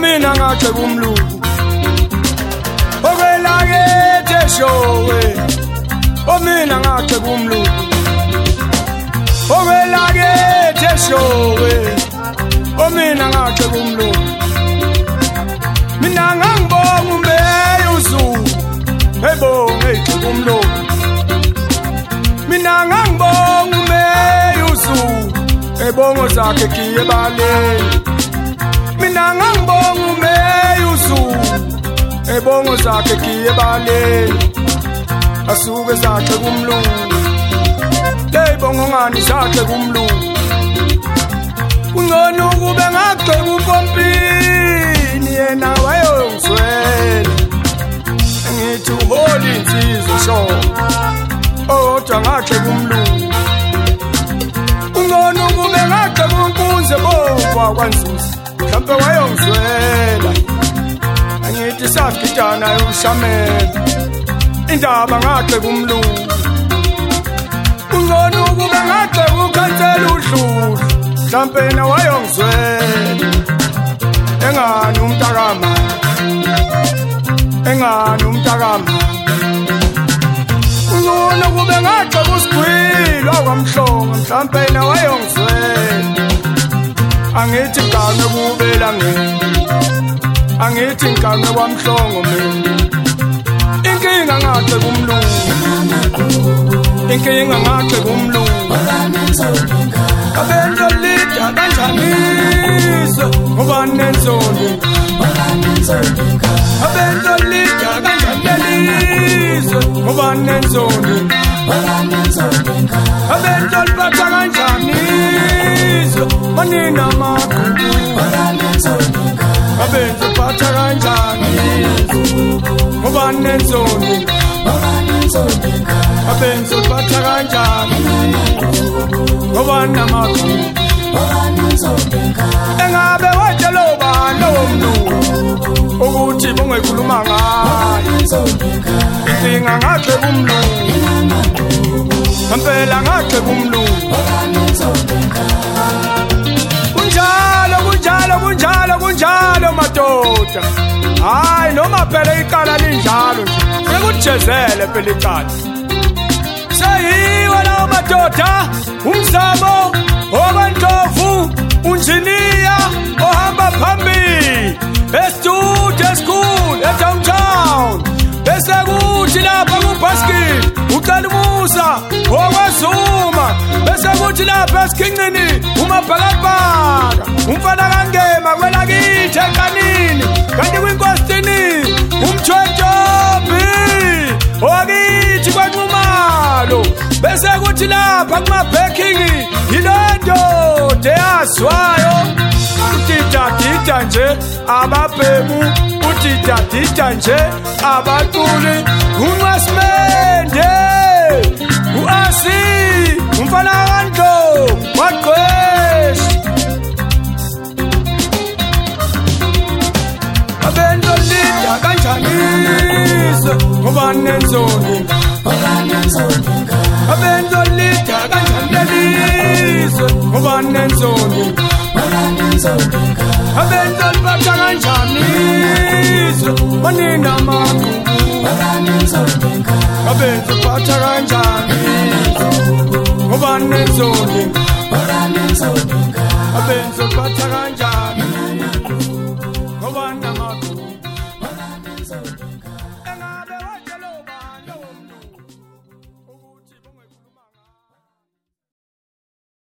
mina ngagxeka umlungu okwelakithi eshowe mina ngagxeka umlungu okwelakithi eshowe mina ngagxeka umlungu mina ngangibonga uMeyuzu ebonga egxeka umlungu mina ngangibonga uMeyuzu ebongo zakhe kiye baleni mina ngangibonga uMeyuzu ebongo zakhe kiye baleni asuke zakhe kumlungu lebongo ngani zakhe kumlungu ungcono kube ngagxeka uMpompini yena wayongizwela ngithi uholi insizwe sho odwa ngagxeka umlungu ungcono kube ngagxeka uNkunze bofa kwanzuza mhlawumbe wayongizwela angithi sagidana yoshamela indaba ngagxeka umlungu ungcono kube ngagxeka ukhansela uDludlu mhlawumbe na wayongizwela engani umntakama ungcono kube ngagxeka uSigwilo kwaMhlongo mhlawumbe na wayongizwela angithi ngane kubela angithi ngane kwaMhlongo mina inkinga ngagxeka umlungu inkinga ngagxeka umlungu abento lida kanjaniso ngoba nenzondo abento lida kanjaniso ngoba nenzondo abento liphatha kanjaniso manina magugu abento liphatha kanjaniso ngoba nenzondo abento liphatha kanjaniso ngoba namagugu engabe watshelo bani womlungu ukuthi bongekhuluma ngayo inkinga ngagxeka umlungu ngempela ngagxeka umlungu kunjalo madoda hayi noma phela icala linjalo nje sekujezele phela icala seyiwe lawo madoda umzamo obantofu unjiniya ohamba phambili estudio school edowntown bese kuthi lapha kuBasket uqala Musa okwazuma bese kuthi lapha esikhincini umabhakabhaka umfana kangema kwelakithi ekanini kanti kwinkosini umthwetobi okithi kwanqumalo bese kuthi lapha kumabheking yilondo deyaswayo utitadita nje ababhemu utitadita nje abaculi uNqasimende uAsi umfana kaNdlo waqweshi abento lida kanjaniso ngoba nenzondo abento lida kanjaniso ngoba nenzondo abento liphatha kanjaniso manina magugu abento liphatha kanjaniso ngoba nenzondo abento liphatha kanjaniso ngoba namagugu